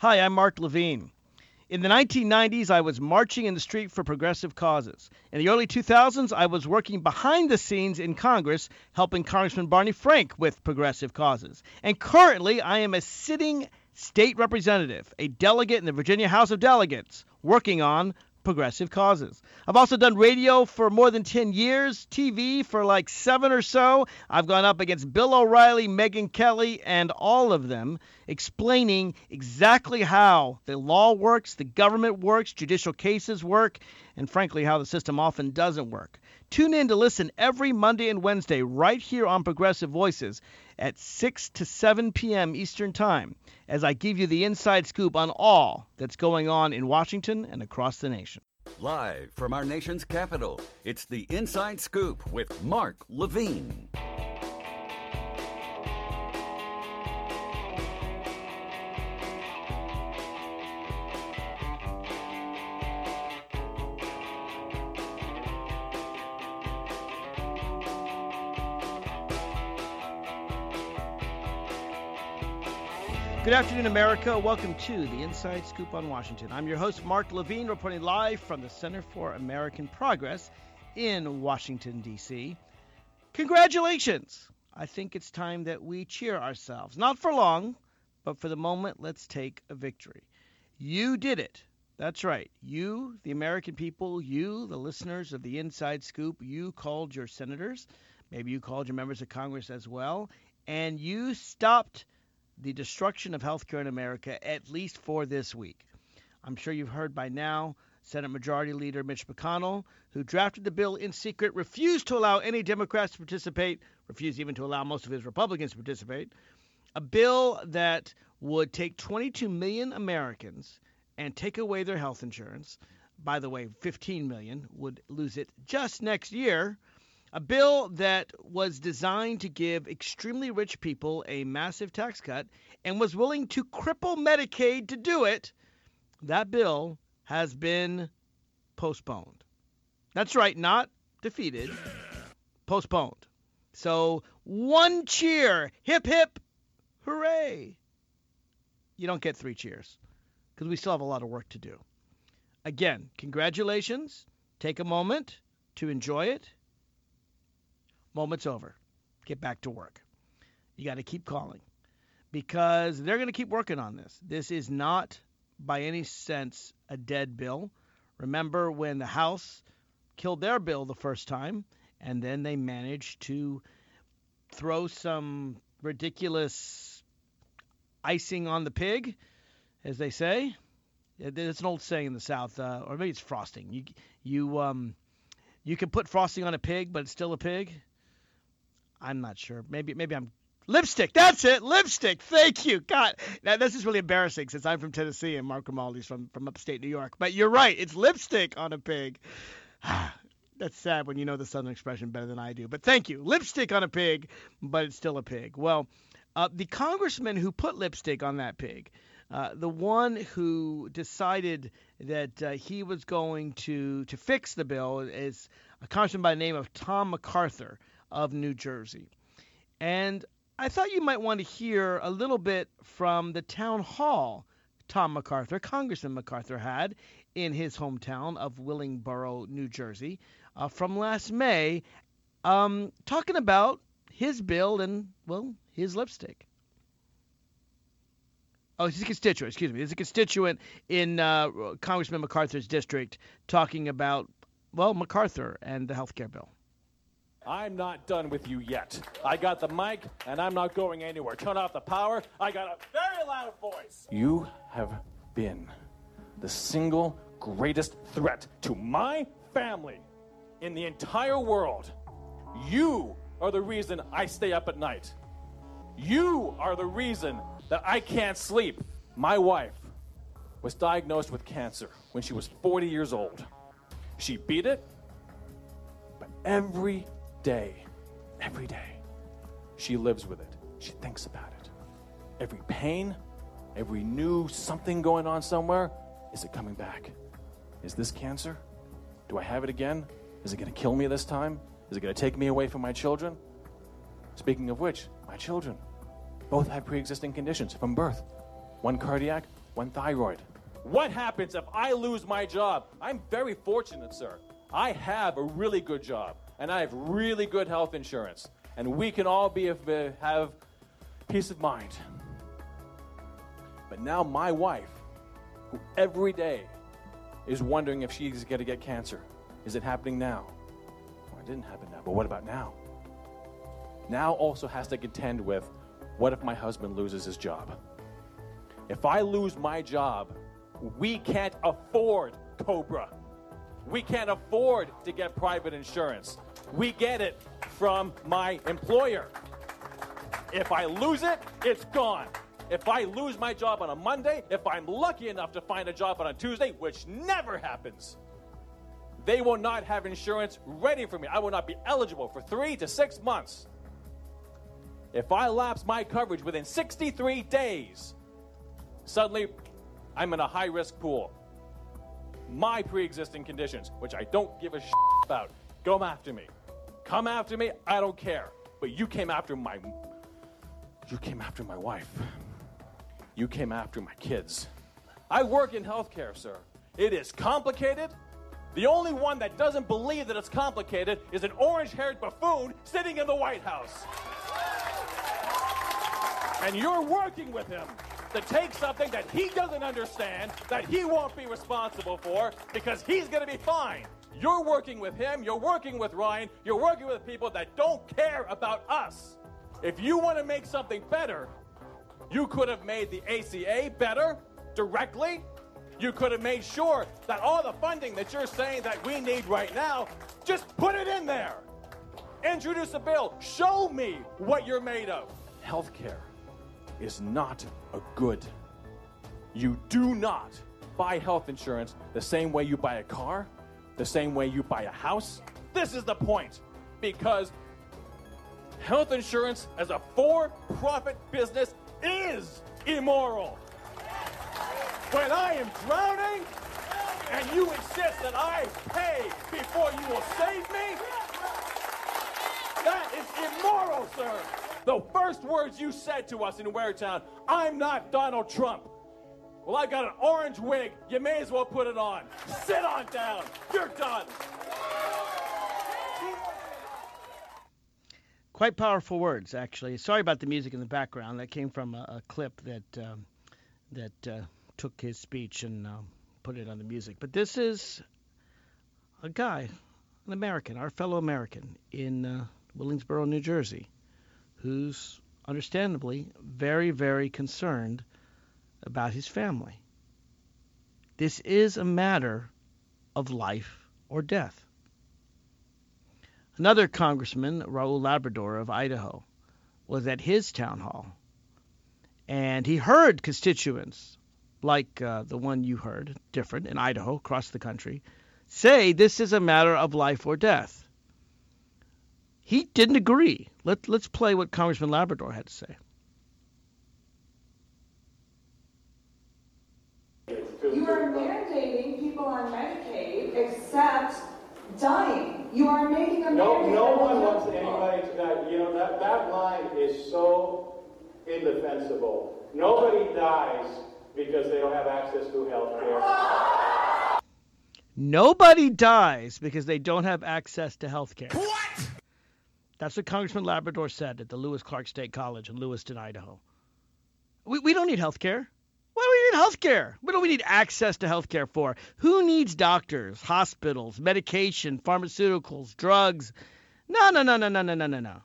Hi, I'm Mark Levine. In the 1990s, I was marching in the street for progressive causes. In the early 2000s, I was working behind the scenes in Congress, helping Congressman Barney Frank with progressive causes. And currently, I am a sitting state representative, a delegate in the Virginia House of Delegates, working on progressive causes. I've also done radio for more than 10 years, TV for like 7 or so. I've gone up against Bill O'Reilly, Megyn Kelly, and all of them, explaining exactly how the law works, the government works, judicial cases work, and frankly, how the system often doesn't work. Tune in to listen every Monday and Wednesday right here on Progressive Voices at 6 to 7 p.m. Eastern Time as I give you the inside scoop on all that's going on in Washington and across the nation. Live from our nation's capital, it's the Inside Scoop with Mark Levine. Good afternoon, America. Welcome to the Inside Scoop on Washington. I'm your host, Mark Levine, reporting live from the Center for American Progress in Washington, D.C. Congratulations! I think it's time that we cheer ourselves. Not for long, but for the moment, let's take a victory. You did it. That's right. You, the American people, you, the listeners of the Inside Scoop, you called your senators. Maybe you called your members of Congress as well. And you stopped the destruction of healthcare in America, at least for this week. I'm sure you've heard by now Senate Majority Leader Mitch McConnell, who drafted the bill in secret, refused to allow any Democrats to participate, refused even to allow most of his Republicans to participate, a bill that would take 22 million Americans and take away their health insurance. By the way, 15 million would lose it just next year. A bill that was designed to give extremely rich people a massive tax cut and was willing to cripple Medicaid to do it. That bill has been postponed. That's right, not defeated, postponed. So one cheer, hip, hip, hooray. You don't get 3 cheers because we still have a lot of work to do. Again, congratulations. Take a moment to enjoy it. Moment's over. Get back to work. You got to keep calling because they're going to keep working on this. This is not by any sense a dead bill. Remember when the House killed their bill the first time and then they managed to throw some ridiculous icing on the pig, as they say. It's an old saying in the South, or maybe it's frosting. You can put frosting on a pig, but it's still a pig. I'm not sure. Maybe I'm lipstick. That's it. Lipstick. Thank you. God, now this is really embarrassing since I'm from Tennessee and Mark Grimaldi's from upstate New York. But you're right. It's lipstick on a pig. That's sad when you know the Southern expression better than I do. But thank you. Lipstick on a pig, but it's still a pig. Well, the congressman who put lipstick on that pig, the one who decided that he was going to fix the bill, is a congressman by the name of Tom MacArthur of New Jersey. And I thought you might want to hear a little bit from the town hall Congressman MacArthur had in his hometown of Willingboro, New Jersey, from last May, talking about his bill and, well, his lipstick. Oh, he's a constituent, excuse me. He's a constituent in Congressman MacArthur's district talking about, well, MacArthur and the health care bill. I'm not done with you yet. I got the mic, and I'm not going anywhere. Turn off the power. I got a very loud voice. You have been the single greatest threat to my family in the entire world. You are the reason I stay up at night. You are the reason that I can't sleep. My wife was diagnosed with cancer when she was 40 years old. She beat it, but every day, she lives with it. She thinks about it. Every pain, every new something going on somewhere, is it coming back? Is this cancer? Do I have it again? Is it going to kill me this time? Is it going to take me away from my children? Speaking of which, my children both have pre-existing conditions from birth. One cardiac, One thyroid. What happens if I lose my job? I'm very fortunate, sir. I have a really good job, and I have really good health insurance, and we can all have peace of mind. But now my wife, who every day is wondering if she's going to get cancer, is it happening now? Well, it didn't happen now, but what about now? Now also has to contend with, what if my husband loses his job? If I lose my job, we can't afford Cobra. We can't afford to get private insurance. We get it from my employer. If I lose it, it's gone. If I lose my job on a Monday, if I'm lucky enough to find a job on a Tuesday, which never happens, they will not have insurance ready for me. I will not be eligible for 3 to 6 months. If I lapse my coverage within 63 days, suddenly I'm in a high-risk pool. My pre-existing conditions, which I don't give a shit about, come after me. Come after me, I don't care. But you came after my wife. You came after my kids. I work in healthcare, sir. It is complicated. The only one that doesn't believe that it's complicated is an orange-haired buffoon sitting in the White House. And you're working with him to take something that he doesn't understand, that he won't be responsible for, because he's going to be fine. You're working with him, you're working with Ryan, you're working with people that don't care about us. If you want to make something better, you could have made the ACA better directly. You could have made sure that all the funding that you're saying that we need right now, just put it in there. Introduce a bill. Show me what you're made of. Healthcare is not a good. You do not buy health insurance the same way you buy a car, the same way you buy a house. This is the point. Because health insurance as a for-profit business is immoral. When I am drowning and you insist that I pay before you will save me, that is immoral, sir. The first words you said to us in Waretown, I'm not Donald Trump. Well, I got an orange wig. You may as well put it on. Sit on down. You're done. Quite powerful words, actually. Sorry about the music in the background. That came from a clip that took his speech and put it on the music. But this is a guy, an American, our fellow American in Willingsboro, New Jersey, who's understandably very, very concerned about his family. This is a matter of life or death. Another congressman, Raul Labrador of Idaho, was at his town hall, and he heard constituents like the one you heard, different, in Idaho, across the country, say this is a matter of life or death. He didn't agree. Let's play what Congressman Labrador had to say. You are mandating people on Medicaid except dying. You are making a mandate. No one wants anybody to die. You know, that line is so indefensible. Nobody dies because they don't have access to health care. Nobody dies because they don't have access to health care. What? That's what Congressman Labrador said at the Lewis Clark State College in Lewiston, Idaho. We don't need health care. Why do we need health care? What do we need access to health care for? Who needs doctors, hospitals, medication, pharmaceuticals, drugs? No.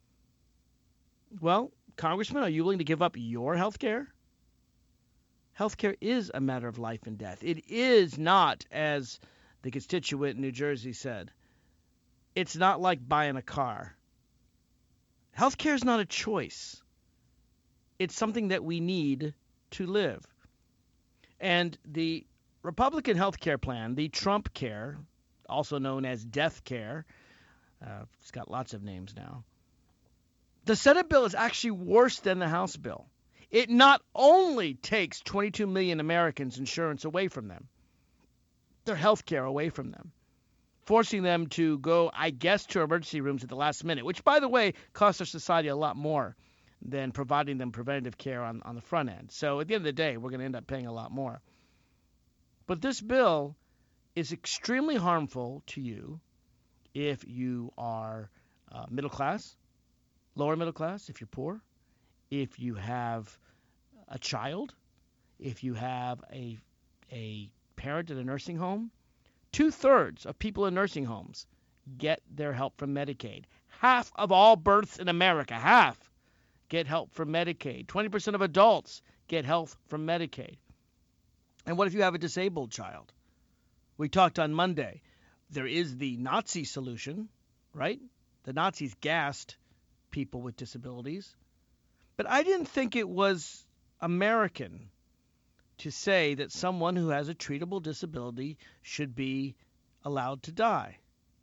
Well, Congressman, are you willing to give up your health care? Health care is a matter of life and death. It is not, as the constituent in New Jersey said, it's not like buying a car. Health care is not a choice. It's something that we need to live. And the Republican health care plan, the Trump Care, also known as Death Care, it's got lots of names now. The Senate bill is actually worse than the House bill. It not only takes 22 million Americans' insurance away from them, their health care away from them, forcing them to go, I guess, to emergency rooms at the last minute, which, by the way, costs our society a lot more than providing them preventative care on the front end. So at the end of the day, we're going to end up paying a lot more. But this bill is extremely harmful to you if you are middle class, lower middle class, if you're poor, if you have a child, if you have a parent in a nursing home. 2/3 of people in nursing homes get their help from Medicaid. Half of all births in America, half, get help from Medicaid. 20% of adults get help from Medicaid. And what if you have a disabled child? We talked on Monday. There is the Nazi solution, right? The Nazis gassed people with disabilities. But I didn't think it was American to say that someone who has a treatable disability should be allowed to die.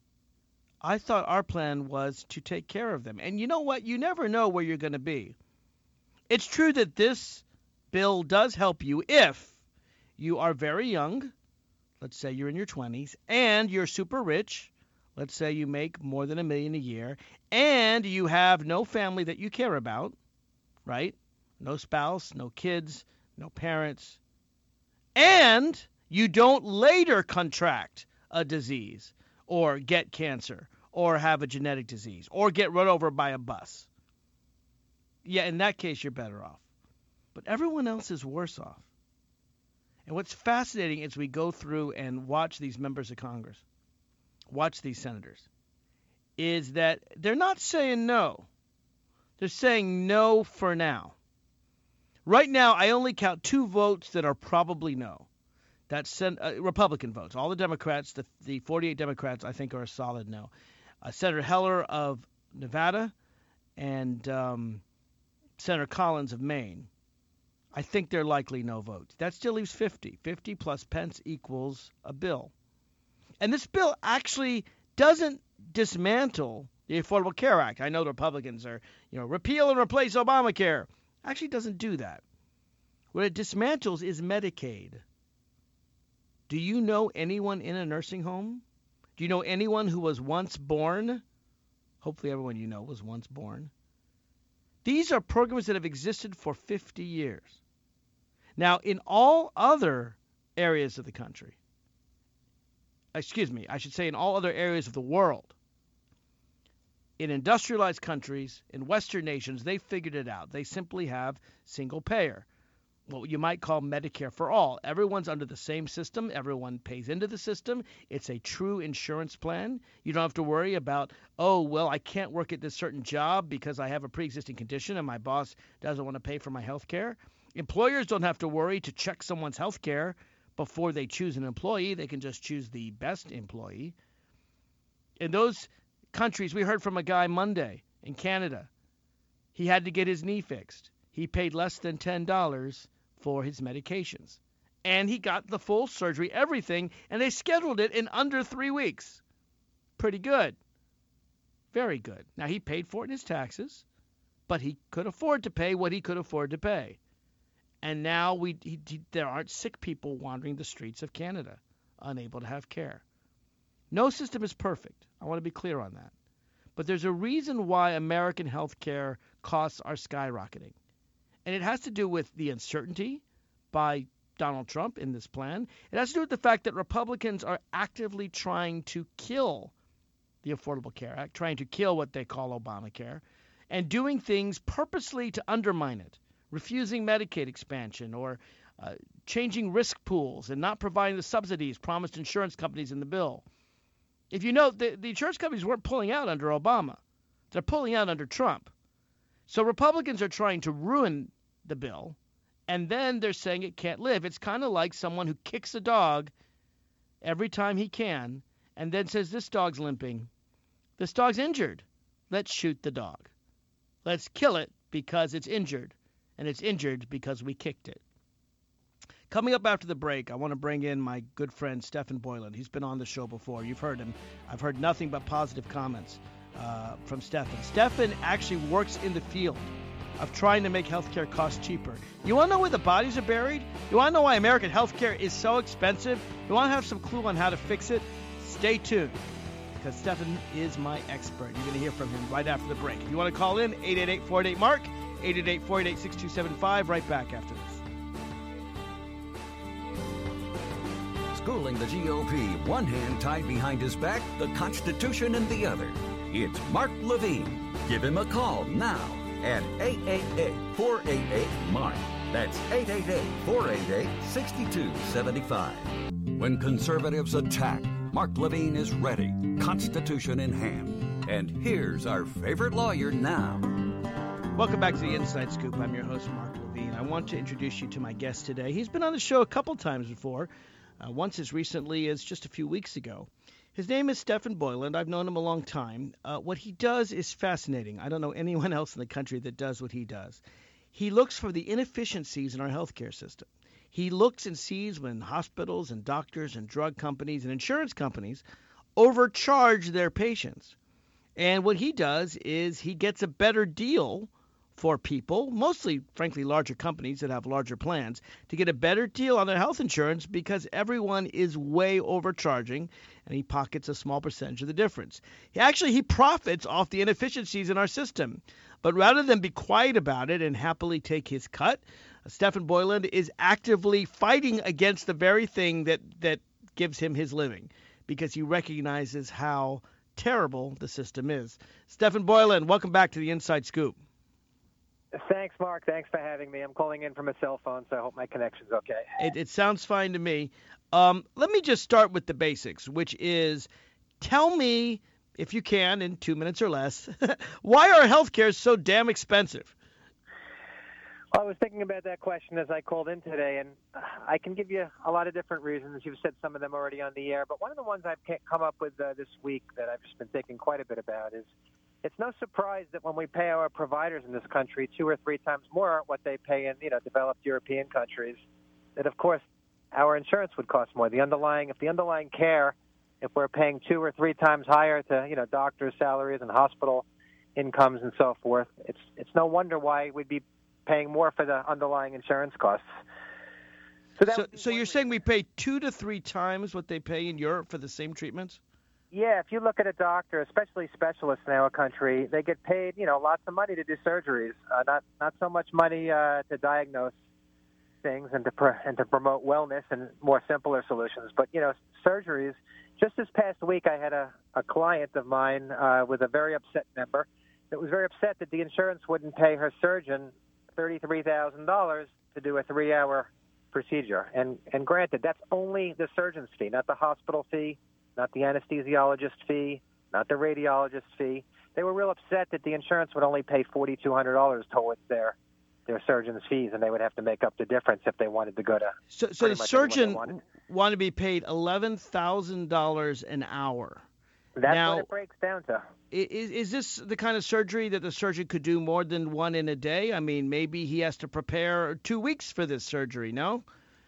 I thought our plan was to take care of them. And you know what? You never know where you're going to be. It's true that this bill does help you if you are very young, let's say you're in your 20s, and you're super rich, let's say you make more than $1 million a year, and you have no family that you care about, right? No spouse, no kids, no parents, and you don't later contract a disease or get cancer or have a genetic disease or get run over by a bus. Yeah, in that case, you're better off. But everyone else is worse off. And what's fascinating is we go through and watch these members of Congress, watch these senators, is that they're not saying no. They're saying no for now. Right now, I only count 2 votes that are probably no. That's Republican votes. All the Democrats, the 48 Democrats, I think are a solid no. Senator Heller of Nevada and Senator Collins of Maine. I think they're likely no votes. That still leaves 50. 50 plus Pence equals a bill. And this bill actually doesn't dismantle the Affordable Care Act. I know the Republicans are, repeal and replace Obamacare. Actually doesn't do that. What it dismantles is Medicaid. Do you know anyone in a nursing home? Do you know anyone who was once born? Hopefully everyone you know was once born. These are programs that have existed for 50 years. Now, in all other areas of the country, I should say in all other areas of the world, in industrialized countries, in Western nations, they figured it out. They simply have single payer, what you might call Medicare for all. Everyone's under the same system. Everyone pays into the system. It's a true insurance plan. You don't have to worry about, I can't work at this certain job because I have a pre-existing condition and my boss doesn't want to pay for my health care. Employers don't have to worry to check someone's health care before they choose an employee. They can just choose the best employee. In those countries, we heard from a guy Monday in Canada. He had to get his knee fixed. He paid less than $10 for his medications. And he got the full surgery, everything, and they scheduled it in under 3 weeks. Pretty good. Very good. Now, he paid for it in his taxes, but he could afford to pay what he could afford to pay. And now there aren't sick people wandering the streets of Canada, unable to have care. No system is perfect. I want to be clear on that. But there's a reason why American health care costs are skyrocketing. And it has to do with the uncertainty by Donald Trump in this plan. It has to do with the fact that Republicans are actively trying to kill the Affordable Care Act, trying to kill what they call Obamacare, and doing things purposely to undermine it, refusing Medicaid expansion or changing risk pools and not providing the subsidies promised insurance companies in the bill. If you note, the insurance companies weren't pulling out under Obama. They're pulling out under Trump. So Republicans are trying to ruin the bill, and then they're saying it can't live. It's kind of like someone who kicks a dog every time he can and then says, this dog's limping. This dog's injured. Let's shoot the dog. Let's kill it because it's injured, and it's injured because we kicked it. Coming up after the break, I want to bring in my good friend Stephen Boylan. He's been on the show before. You've heard him. I've heard nothing but positive comments from Stephen. Stephen actually works in the field of trying to make healthcare costs cheaper. You want to know where the bodies are buried? You want to know why American healthcare is so expensive? You want to have some clue on how to fix it? Stay tuned, because Stephen is my expert. You're going to hear from him right after the break. If you want to call in, 888-48-MARK, 888-488-6275. Right back after this. Schooling the GOP, one hand tied behind his back, the Constitution in the other. It's Mark Levine. Give him a call now at 888-488-MARK. That's 888-488-6275. When conservatives attack, Mark Levine is ready, Constitution in hand. And here's our favorite lawyer now. Welcome back to the Inside Scoop. I'm your host, Mark Levine. I want to introduce you to my guest today. He's been on the show a couple times before, once as recently as just a few weeks ago. His name is Stephan Boyland. I've known him a long time. What he does is fascinating. I don't know anyone else in the country that does what he does. He looks for the inefficiencies in our healthcare system. He looks and sees when hospitals and doctors and drug companies and insurance companies overcharge their patients. And what he does is he gets a better deal for people, mostly, frankly, larger companies that have larger plans, to get a better deal on their health insurance because everyone is way overcharging, and he pockets a small percentage of the difference. He profits off the inefficiencies in our system. But rather than be quiet about it and happily take his cut, Stephan Boyland is actively fighting against the very thing that gives him his living, because he recognizes how terrible the system is. Stephan Boyland, welcome back to the Inside Scoop. Thanks, Mark. Thanks for having me. I'm calling in from a cell phone, so I hope my connection's okay. It sounds fine to me. Let me just start with the basics, which is tell me, if you can, in 2 minutes or less, why are healthcare so damn expensive? Well, I was thinking about that question as I called in today, and I can give you a lot of different reasons. You've said some of them already on the air, but one of the ones I've come up with this week that I've just been thinking quite a bit about is it's no surprise that when we pay our providers in this country 2 or 3 times more what they pay in, developed European countries, that of course our insurance would cost more. If the underlying care, if we're paying 2 or 3 times higher to, doctors' salaries and hospital incomes and so forth, it's no wonder why we'd be paying more for the underlying insurance costs. So you're saying we pay 2 to 3 times what they pay in Europe for the same treatments? Yeah, if you look at a doctor, especially specialists in our country, they get paid, lots of money to do surgeries, not so much money to diagnose things and to promote wellness and more simpler solutions. But, surgeries, just this past week I had a client of mine with a very upset member that was very upset that the insurance wouldn't pay her surgeon $33,000 to do a 3-hour procedure. And granted, that's only the surgeon's fee, not the hospital fee, not the anesthesiologist fee, not the radiologist fee. They were real upset that the insurance would only pay $4,200 towards their surgeon's fees, and they would have to make up the difference if they wanted to go to. So the surgeon wanted to be paid $11,000 an hour. That's what it breaks down to. Is this the kind of surgery that the surgeon could do more than one in a day? I mean, maybe he has to prepare 2 weeks for this surgery, no?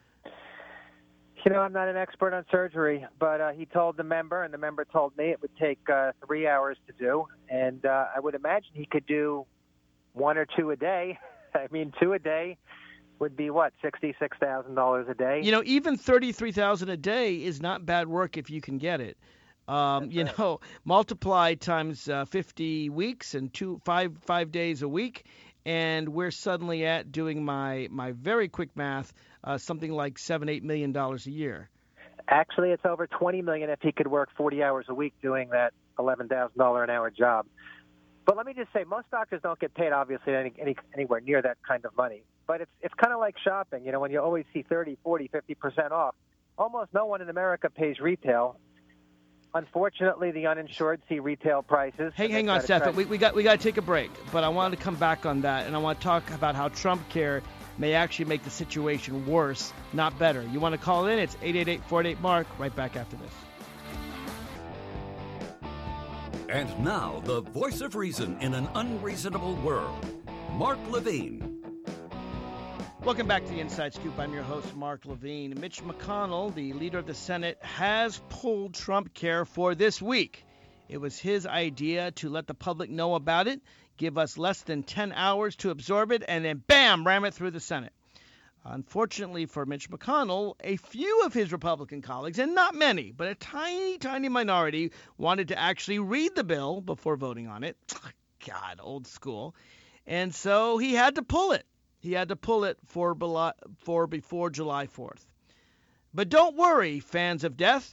I'm not an expert on surgery, but he told the member, and the member told me it would take 3 hours to do. And I would imagine he could do 1 or 2 a day. I mean, 2 a day would be, $66,000 a day? Even $33,000 a day is not bad work if you can get it. Multiply times 50 weeks and five days a week, and we're suddenly at, doing my very quick math, something like $7-8 million a year. Actually, it's over $20 million if he could work 40 hours a week doing that $11,000 an hour job. But let me just say, most doctors don't get paid, obviously, anywhere near that kind of money. But it's kind of like shopping. When you always see 30, 40, 50% off, almost no one in America pays retail. Unfortunately, the uninsured see retail prices. Hang on, Stephan. We got to take a break, but I wanted to come back on that, and I want to talk about how Trump Care may actually make the situation worse, not better. You want to call in? It's 888-488-MARK. Right back after this. And now, the voice of reason in an unreasonable world, Mark Levine. Welcome back to the Inside Scoop. I'm your host, Mark Levine. Mitch McConnell, the leader of the Senate, has pulled Trump Care for this week. It was his idea to let the public know about it, give us less than 10 hours to absorb it, and then, bam, ram it through the Senate. Unfortunately for Mitch McConnell, a few of his Republican colleagues, and not many, but a tiny, tiny minority, wanted to actually read the bill before voting on it. God, old school. And so he had to pull it. He had to pull it for before July 4th. But don't worry, fans of death.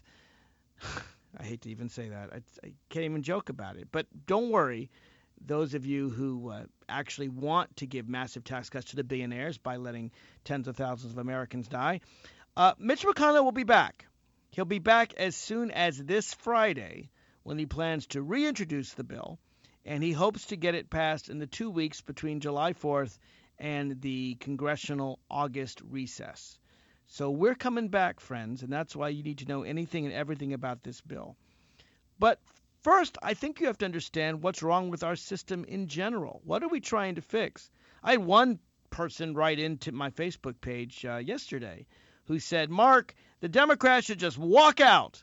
I hate to even say that. I can't even joke about it. But don't worry, those of you who actually want to give massive tax cuts to the billionaires by letting tens of thousands of Americans die, Mitch McConnell will be back. He'll be back as soon as this Friday when he plans to reintroduce the bill, and he hopes to get it passed in the 2 weeks between July 4th and the congressional August recess. So we're coming back, friends, and that's why you need to know anything and everything about this bill. But first, I think you have to understand what's wrong with our system in general. What are we trying to fix? I had one person write into my Facebook page yesterday who said, Mark, the Democrats should just walk out.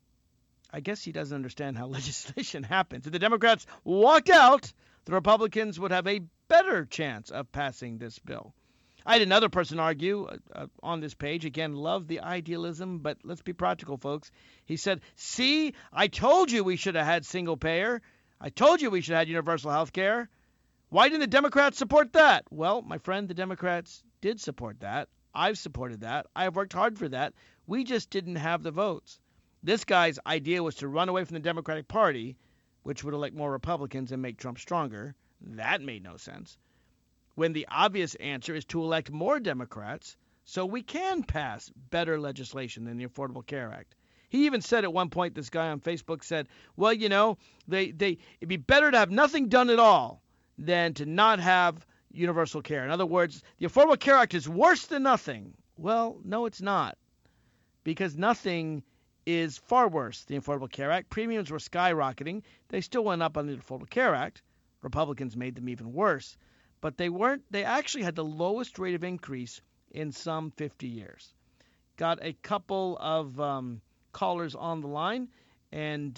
I guess he doesn't understand how legislation happens. If the Democrats walked out, the Republicans would have a better chance of passing this bill. I had another person argue on this page, again, love the idealism, but let's be practical, folks. He said, see, I told you we should have had single payer. I told you we should have had universal health care. Why didn't the Democrats support that? Well, my friend, the Democrats did support that. I've supported that. I've worked hard for that. We just didn't have the votes. This guy's idea was to run away from the Democratic Party, which would elect more Republicans and make Trump stronger. That made no sense. When the obvious answer is to elect more Democrats so we can pass better legislation than the Affordable Care Act. He even said at one point, this guy on Facebook said, well, you know, it'd be better to have nothing done at all than to not have universal care. In other words, the Affordable Care Act is worse than nothing. Well, no, it's not, because nothing is far worse than the Affordable Care Act. Premiums were skyrocketing. They still went up under the Affordable Care Act. Republicans made them even worse. But they actually had the lowest rate of increase in some 50 years. Got a couple of callers on the line, and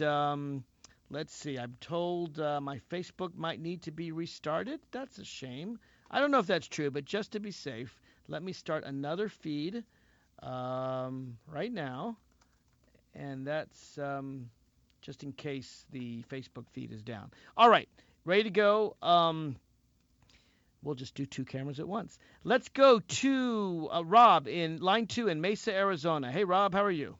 let's see. I'm told my Facebook might need to be restarted. That's a shame. I don't know if that's true, but just to be safe, let me start another feed right now, and that's just in case the Facebook feed is down. All right, ready to go. We'll just do two cameras at once. Let's go to Rob in line 2 in Mesa, Arizona. Hey, Rob, how are you?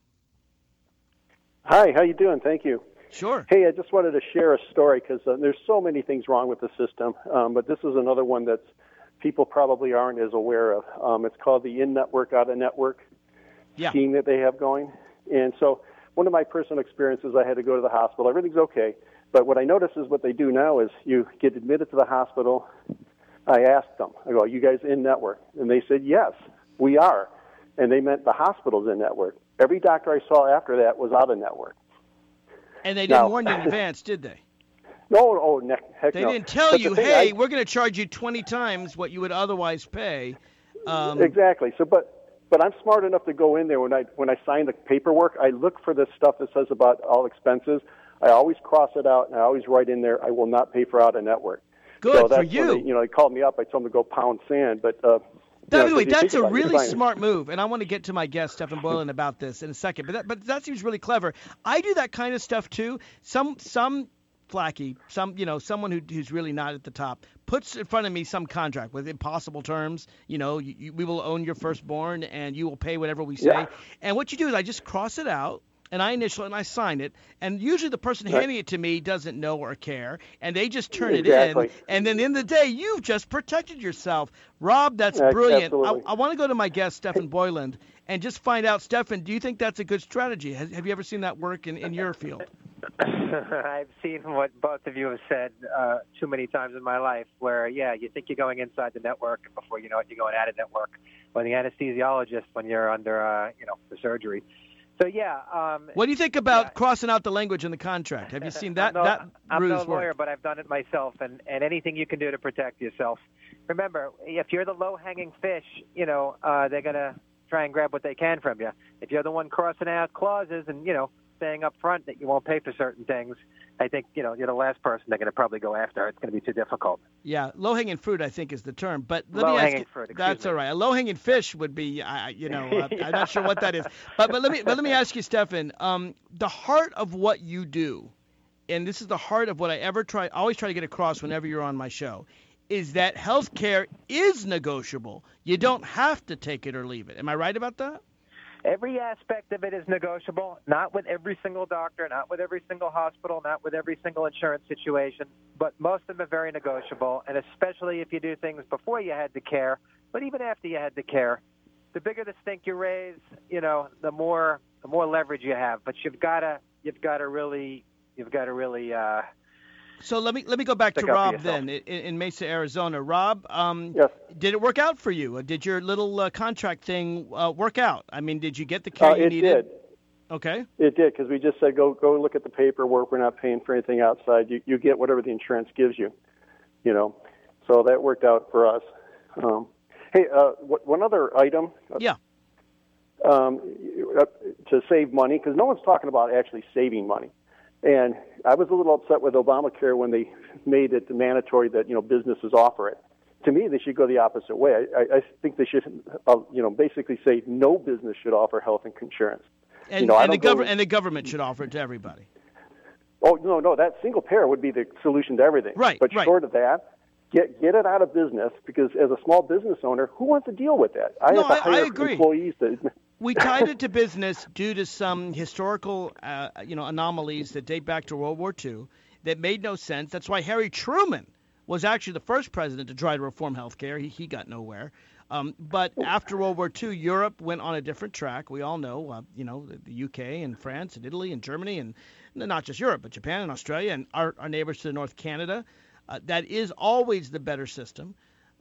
Hi, how you doing? Thank you. Sure. Hey, I just wanted to share a story because there's so many things wrong with the system, but this is another one that people probably aren't as aware of. It's called the in-network, out-of-network scheme that they have going. And so one of my personal experiences, I had to go to the hospital. Everything's okay, but what I notice is what they do now is you get admitted to the hospital. I asked them, I go, are you guys in-network? And they said, yes, we are. And they meant the hospital's in-network. Every doctor I saw after that was out-of-network. And they didn't warn you in advance, did they? No, heck they no. Didn't tell you, hey, we're going to charge you 20 times what you would otherwise pay. Exactly. So, but I'm smart enough to go in there when I sign the paperwork. I look for this stuff that says about all expenses. I always cross it out, and I always write in there, I will not pay for out-of-network. Good so that's for you. When they called me up. I told them to go pound sand, but. That's a really smart move, and I want to get to my guest, Stephen Boylan, about this in a second. But that seems really clever. I do that kind of stuff too. Some flaky, someone who's really not at the top puts in front of me some contract with impossible terms. We will own your firstborn, and you will pay whatever we say. Yeah. And what you do is I just cross it out. And I initial it and I sign it, and usually the person handing it to me doesn't know or care, and they just turn it in, and then in the day you've just protected yourself. Rob, that's brilliant. I want to go to my guest, Stephen Boylan, and just find out, Stephen, do you think that's a good strategy? Have you ever seen that work in your field? I've seen what both of you have said too many times in my life, where, you think you're going inside the network, and before you know it, you're going out of network. When the anesthesiologist, when you're under, the surgery. So, what do you think about crossing out the language in the contract? Have you seen that? I'm no lawyer, but I've done it myself, and anything you can do to protect yourself. Remember, if you're the low-hanging fish, they're going to try and grab what they can from you. If you're the one crossing out clauses and, saying up front that you won't pay for certain things, I think, you're the last person they're going to probably go after. It's going to be too difficult. Yeah, low-hanging fruit, I think, is the term. But let me ask you, that's all right. A low-hanging fish would be, I'm not sure what that is. But let me ask you, Stephen, the heart of what you do, and this is the heart of what I always try to get across whenever you're on my show, is that health care is negotiable. You don't have to take it or leave it. Am I right about that? Every aspect of it is negotiable, not with every single doctor, not with every single hospital, not with every single insurance situation, but most of them are very negotiable, and especially if you do things before you had the care, but even after you had the care. The bigger the stink you raise, the more leverage you have. But you've got to really. So let me go back to Rob then in Mesa, Arizona. Rob, yes. Did it work out for you? Did your little contract thing work out? I mean, did you get the care you needed? It did. Okay. It did, because we just said go look at the paperwork. We're not paying for anything outside. You get whatever the insurance gives you. So that worked out for us. Hey, one other item. Yeah. To save money, because no one's talking about actually saving money. And I was a little upset with Obamacare when they made it mandatory that businesses offer it. To me, they should go the opposite way. I think they should, basically say no business should offer health insurance. And the government should offer it to everybody. Oh no, that single payer would be the solution to everything. Right. But short of that, get it out of business, because as a small business owner, who wants to deal with that? I have to hire employees to. We tied it to business due to some historical, anomalies that date back to World War II that made no sense. That's why Harry Truman was actually the first president to try to reform health care. He got nowhere. But after World War II, Europe went on a different track. We all know, the UK and France and Italy and Germany, and not just Europe, but Japan and Australia and our neighbors to the north, Canada. That is always the better system.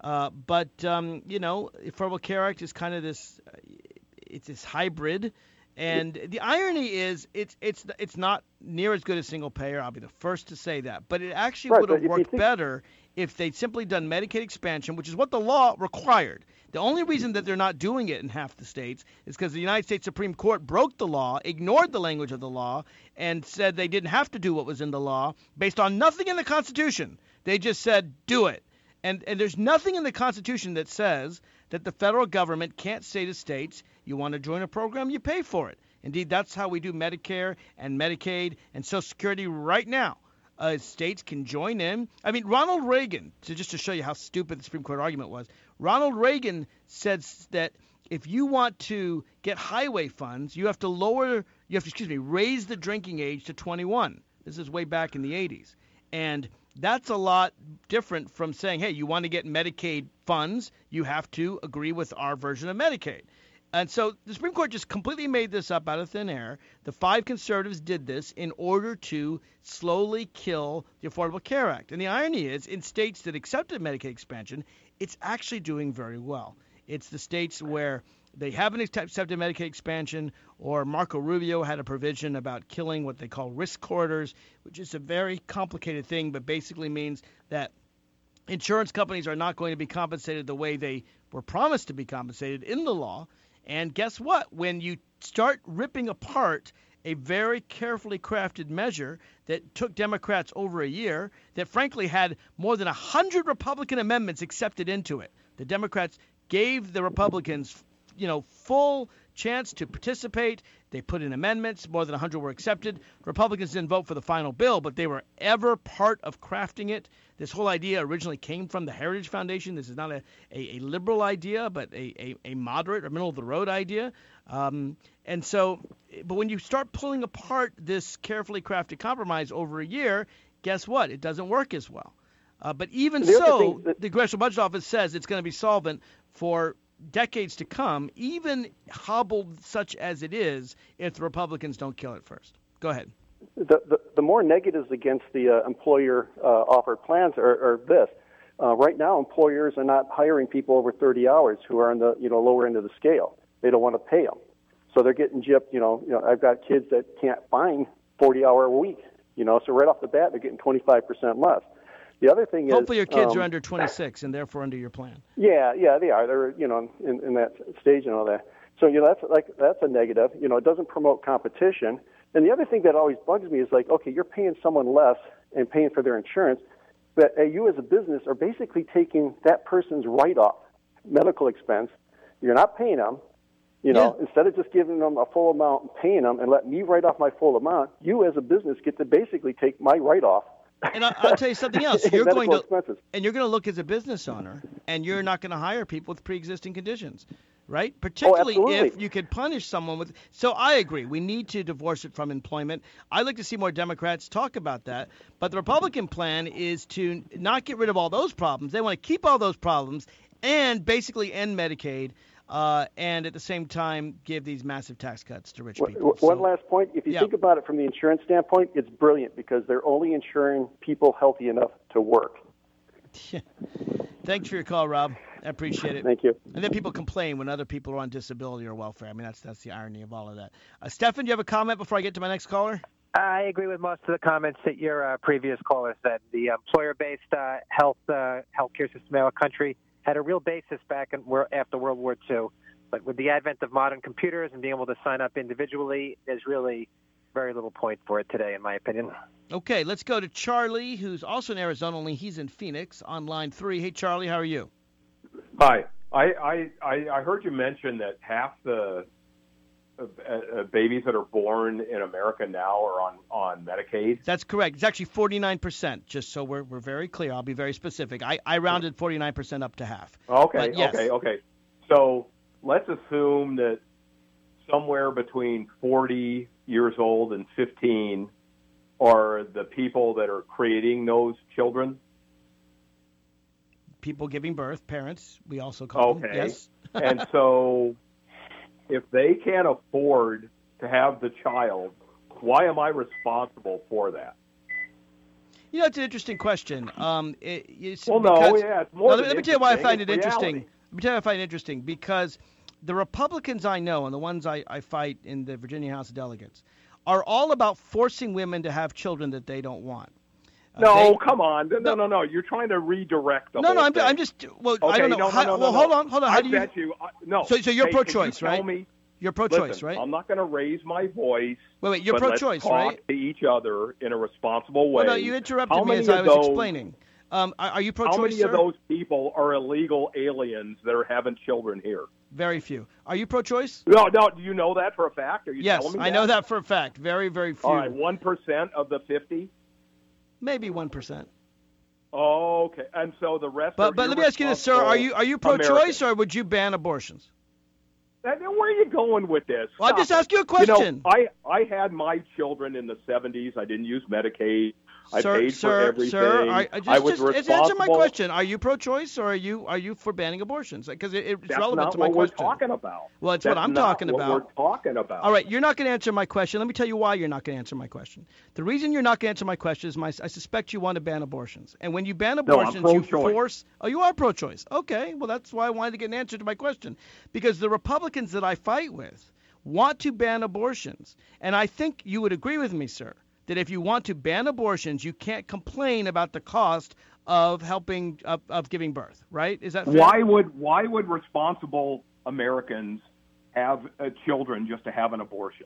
But Affordable Care Act is kind of this. It's this hybrid, and the irony is it's not near as good as single payer. I'll be the first to say that, but it actually would have worked better if they'd simply done Medicaid expansion, which is what the law required. The only reason that they're not doing it in half the states is because the United States Supreme Court broke the law, ignored the language of the law, and said they didn't have to do what was in the law based on nothing in the Constitution. They just said, do it. And there's nothing in the Constitution that says that the federal government can't say to states, you want to join a program, you pay for it. Indeed, that's how we do Medicare and Medicaid and Social Security right now. States can join in. I mean, Ronald Reagan, just to show you how stupid the Supreme Court argument was, Ronald Reagan said that if you want to get highway funds, you have to raise the drinking age to 21. This is way back in the 80s. And that's a lot different from saying, hey, you want to get Medicaid funds, you have to agree with our version of Medicaid. And so the Supreme Court just completely made this up out of thin air. The 5 conservatives did this in order to slowly kill the Affordable Care Act. And the irony is, in states that accepted Medicaid expansion, it's actually doing very well. It's the states where they haven't accepted Medicaid expansion, or Marco Rubio had a provision about killing what they call risk corridors, which is a very complicated thing, but basically means that insurance companies are not going to be compensated the way they were promised to be compensated in the law. And guess what? When you start ripping apart a very carefully crafted measure that took Democrats over a year, that frankly had more than 100 Republican amendments accepted into it, the Democrats gave the Republicans full chance to participate. They put in amendments. More than 100 were accepted. Republicans didn't vote for the final bill, but they were ever part of crafting it. This whole idea originally came from the Heritage Foundation. This is not a liberal idea, but a moderate or middle-of-the-road idea. And so, but when you start pulling apart this carefully crafted compromise over a year, guess what? It doesn't work as well. But even so, the Congressional Budget Office says it's going to be solvent for decades to come, even hobbled such as it is, if the Republicans don't kill it first. Go ahead. The more negatives against the employer offered plans are this. Right now, employers are not hiring people over 30 hours who are on the lower end of the scale. They don't want to pay them, so they're getting gypped. I've got kids that can't find 40-hour a week. So right off the bat, they're getting 25% less. The other thing is, hopefully your kids are under 26 and therefore under your plan. Yeah, they are. They're in that stage and all that. So that's a negative. It doesn't promote competition. And the other thing that always bugs me is okay, you're paying someone less and paying for their insurance, but you as a business are basically taking that person's write-off medical expense. You're not paying them. Instead of just giving them a full amount and paying them and let me write off my full amount, you as a business get to basically take my write-off And I'll tell you something else. You're going to expenses. And you're going to look as a business owner, and you're not going to hire people with pre-existing conditions, right? Particularly if you could punish someone with. So I agree. We need to divorce it from employment. I'd like to see more Democrats talk about that. But the Republican plan is to not get rid of all those problems. They want to keep all those problems and basically end Medicaid. And at the same time, give these massive tax cuts to rich people. One last point. If you think about it from the insurance standpoint, it's brilliant because they're only insuring people healthy enough to work. Thanks for your call, Rob. I appreciate it. Thank you. And then people complain when other people are on disability or welfare. I mean, that's the irony of all of that. Stefan, do you have a comment before I get to my next caller? I agree with most of the comments that your previous caller said. The employer-based healthcare system in our country had a real basis back after World War II. But with the advent of modern computers and being able to sign up individually, there's really very little point for it today, in my opinion. Okay, let's go to Charlie, who's also in Arizona, only he's in Phoenix, on line 3. Hey, Charlie, how are you? Hi. I heard you mention that half the babies that are born in America now are on Medicaid. That's correct. It's actually 49%, just so we're very clear. I'll be very specific. I rounded 49% up to half. Okay, yes. okay. So let's assume that somewhere between 40 years old and 15 are the people that are creating those children. People giving birth, parents, we also call them. Yes. And so if they can't afford to have the child, why am I responsible for that? You know, it's an interesting question. It's more let me tell you why I find it interesting. Let me tell you why I find it interesting. Because the Republicans I know, and the ones I fight in the Virginia House of Delegates, are all about forcing women to have children that they don't want. Come on. No. You're trying to redirect the whole thing. I'm just, well, okay, I don't know. Hold on. How do you? No. So you're pro-choice, right? You're pro-choice, right? I'm not going to raise my voice. Wait, you're pro-choice, right? Let's talk to each other in a responsible way. Well, no, you interrupted me as I was explaining. Are you pro-choice, How many sir? of those people are illegal aliens that are having children here? Very few. Are you pro-choice? No. Do you know that for a fact? Are you telling me that? I know that for a fact. Very, very few. All right, 1% of the 50? Maybe 1%. Oh, okay. And so the rest. But let me ask you this, sir: Are you pro-choice, or would you ban abortions? Where are you going with this? Well, I'll just ask you a question. I had my children in the 70s. I didn't use Medicaid. I paid for everything. Sir, I was responsible. Answer my question. Are you pro-choice or are you for banning abortions? Because it's relevant to my question. That's not what we're talking about. Well, it's what I'm talking about. That's what we're talking about. All right, you're not going to answer my question. Let me tell you why you're not going to answer my question. The reason you're not going to answer my question is I suspect you want to ban abortions. And when you ban abortions, you force. Oh, you are pro-choice. Okay, well, that's why I wanted to get an answer to my question. Because the Republicans that I fight with want to ban abortions. And I think you would agree with me, sir, that if you want to ban abortions, you can't complain about the cost of helping of giving birth, right? Is that fair? Why would responsible Americans have children just to have an abortion?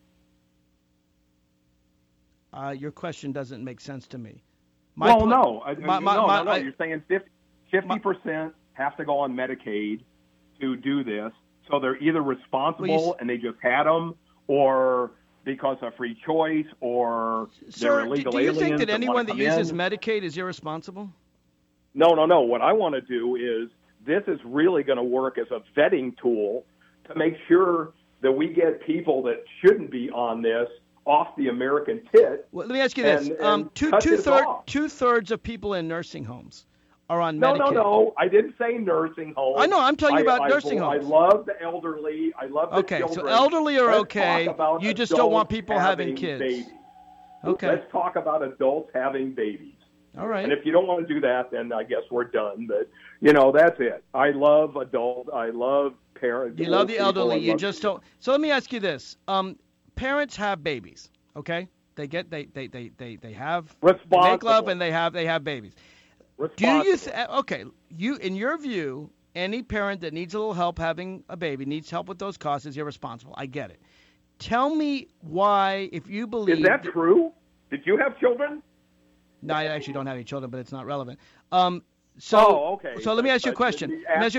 Your question doesn't make sense to me. No. You're saying 50% have to go on Medicaid to do this, so they're either responsible and they just had them, or because of free choice, or they're illegal aliens. Do you think that anyone that uses Medicaid is irresponsible? No. What I want to do is, this is really going to work as a vetting tool to make sure that we get people that shouldn't be on this off the American tit. Well, let me ask you this. Two-thirds of people in nursing homes are on Medicaid. No. I didn't say nursing homes. I know. I'm telling you about nursing homes. I love the elderly. I love the children. Okay, so elderly are okay. You just don't want people having kids. Babies. Okay. Let's talk about adults having babies. All right. And if you don't want to do that, then I guess we're done. But, that's it. I love adults. I love parents. You love the elderly. You just don't. So let me ask you this. Parents have babies, okay? They have they make love and they have babies. Do you in your view, any parent that needs a little help having a baby, needs help with those costs, is irresponsible? I get it. Tell me why, if you believe. Is that true? Did you have children? No, I actually don't have any children, but it's not relevant. Okay. So let me ask you a question. Is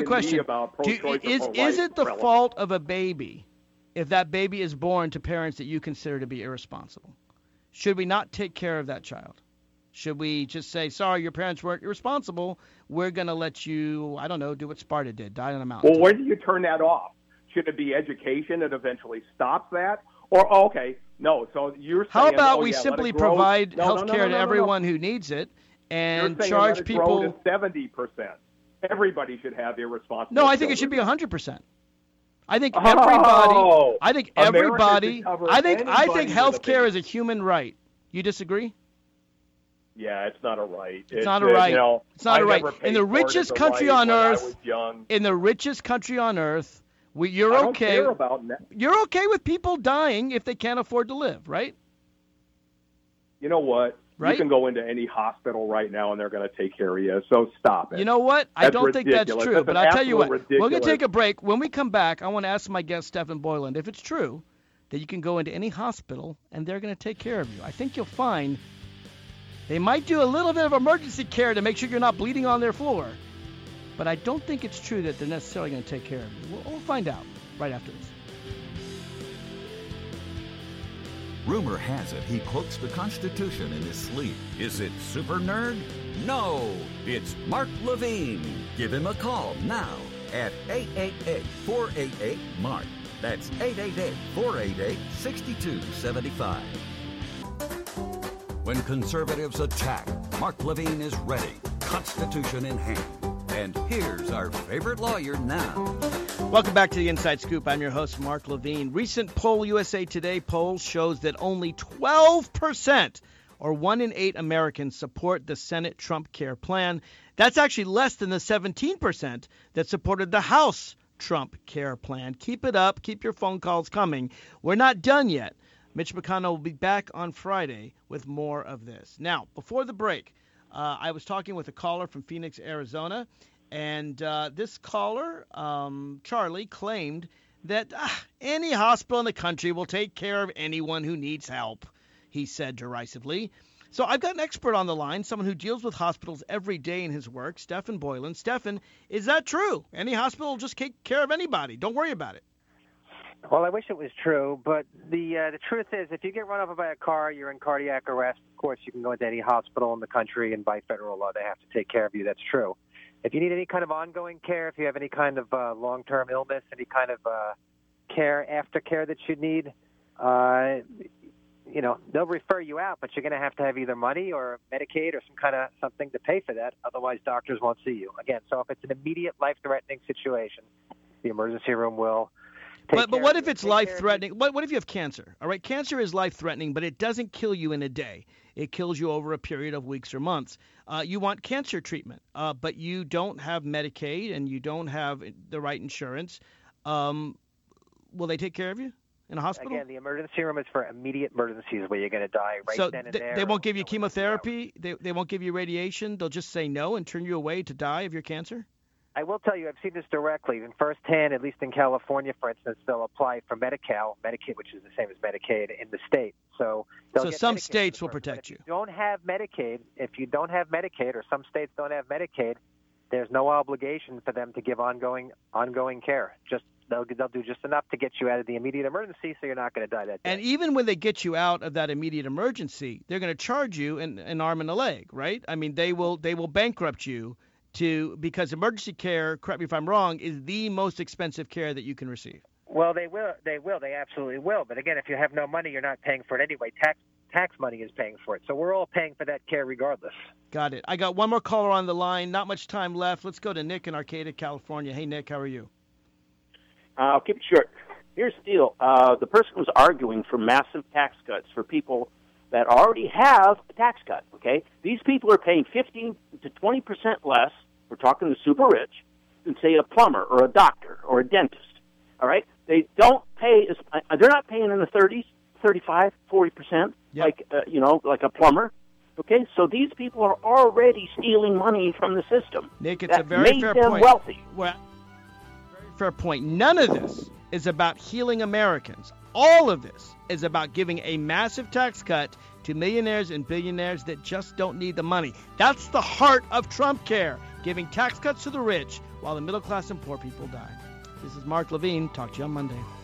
it the fault of a baby if that baby is born to parents that you consider to be irresponsible? Should we not take care of that child? Should we just say, sorry, your parents weren't irresponsible. We're going to let you, I don't know, do what Sparta did, die on a mountain. Well, when do you turn that off? Should it be education that eventually stops that? Or, okay, no, so you're saying... How about we simply provide health care to everyone who needs it and charge people... You're saying let it grow to 70%. Everybody should have irresponsible No, I think it should be 100%. I think everybody... I think health care is a human right. You disagree? Yeah, it's not a right. It's not a right. You know, it's not a right. In the richest country on earth, you're okay. You're okay with people dying if they can't afford to live, right? You know what? Right? You can go into any hospital right now and they're going to take care of you. So stop it. You know what? I don't think that's true. But I'll tell you what. Ridiculous. We're going to take a break. When we come back, I want to ask my guest, Stephen Boylan, if it's true that you can go into any hospital and they're going to take care of you. I think you'll find they might do a little bit of emergency care to make sure you're not bleeding on their floor. But I don't think it's true that they're necessarily going to take care of you. We'll find out right after this. Rumor has it he quotes the Constitution in his sleep. Is it super nerd? No, it's Mark Levine. Give him a call now at 888-488-MARK. That's 888-488-6275. When conservatives attack, Mark Levine is ready, Constitution in hand. And here's our favorite lawyer now. Welcome back to the Inside Scoop. I'm your host, Mark Levine. Recent poll, USA Today poll, shows that only 12%, or 1 in 8 Americans, support the Senate Trump Care plan. That's actually less than the 17% that supported the House Trump Care plan. Keep it up. Keep your phone calls coming. We're not done yet. Mitch McConnell will be back on Friday with more of this. Now, before the break, I was talking with a caller from Phoenix, Arizona, and this caller, Charlie, claimed that any hospital in the country will take care of anyone who needs help, he said derisively. So I've got an expert on the line, someone who deals with hospitals every day in his work, Stephen Boylan. Stephen, is that true? Any hospital will just take care of anybody. Don't worry about it. Well, I wish it was true, but the truth is, if you get run over by a car, you're in cardiac arrest. Of course, you can go into any hospital in the country, and by federal law, they have to take care of you. That's true. If you need any kind of ongoing care, if you have any kind of long-term illness, any kind of care, aftercare that you need, they'll refer you out, but you're going to have either money or Medicaid or some kind of something to pay for that. Otherwise, doctors won't see you. Again, so if it's an immediate life-threatening situation, the emergency room will. But what if it's life-threatening? What if you have cancer? All right, cancer is life-threatening, but it doesn't kill you in a day. It kills you over a period of weeks or months. You want cancer treatment, but you don't have Medicaid and you don't have the right insurance. Will they take care of you in a hospital? Again, the emergency room is for immediate emergencies where you're going to die then and there. They won't give you chemotherapy? They won't give you radiation? They'll just say no and turn you away to die of your cancer? I will tell you, I've seen this directly and firsthand, at least in California, for instance, they'll apply for Medi-Cal, Medicaid, which is the same as Medicaid in the state. So some states will protect you. If you don't have Medicaid, or some states don't have Medicaid, there's no obligation for them to give ongoing care. They'll do just enough to get you out of the immediate emergency, so you're not going to die that day. And even when they get you out of that immediate emergency, they're going to charge you an arm and a leg, right? I mean, they will bankrupt you. Because emergency care, correct me if I'm wrong, is the most expensive care that you can receive. Well, they will. They absolutely will. But again, if you have no money, you're not paying for it anyway. Tax money is paying for it. So we're all paying for that care regardless. Got it. I got one more caller on the line. Not much time left. Let's go to Nick in Arcata, California. Hey, Nick, how are you? I'll keep it short. Here's the deal. The person was arguing for massive tax cuts for people that already have a tax cut, okay? These people are paying 15 to 20% less, we're talking the super rich, than, say, a plumber or a doctor or a dentist, all right? They don't pay, they're not paying in the 30s, 35, 40%, yep. like a plumber, okay? So these people are already stealing money from the system. Nick, it's a very fair point. That made them wealthy. Well, very fair point. None of this is about healing Americans. All of this is about giving a massive tax cut to millionaires and billionaires that just don't need the money. That's the heart of Trump Care, giving tax cuts to the rich while the middle class and poor people die. This is Mark Levine. Talk to you on Monday.